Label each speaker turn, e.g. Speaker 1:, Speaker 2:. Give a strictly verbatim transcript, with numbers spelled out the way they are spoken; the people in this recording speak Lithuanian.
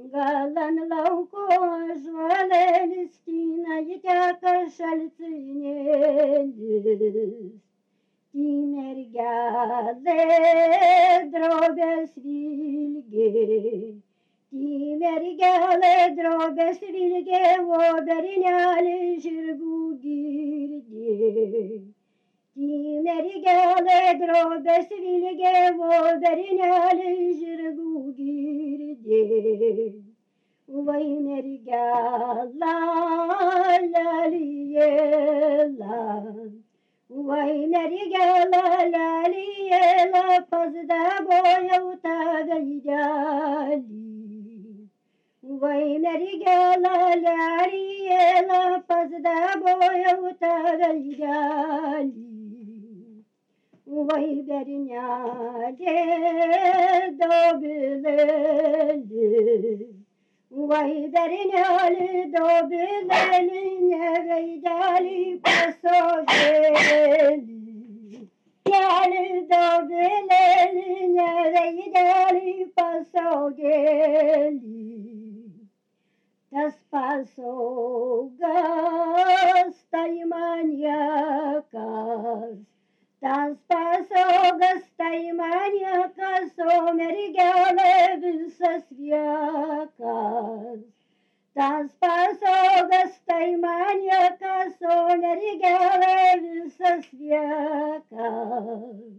Speaker 1: gal ant lauko ąžuolėlis skina, ji teka šaltinėlis. Į mergelę drobės vilgė, į mergelę drobės vilgė, o bernelį žirgų girdė. Į mergelę drobės vilgė, o bernelį žirgų girdė. Vai mergela, lelijėla, vai mergela, lelijėla, pas dabojau tą veidelį. Vai mergela, lelijėla, pas dabojau tą veidelį. Vai bernelė dobilėli, vai bernelį dobilėli, ne veidelį pasodėli. Bernelį dobilėli, ne veidelį pasodėli. Tas pasogas tai maniakas, tas pasogas tai maniakas, o mergelė visas viekas. Tas pasogas tai maniakas, o mergelė visas viekas.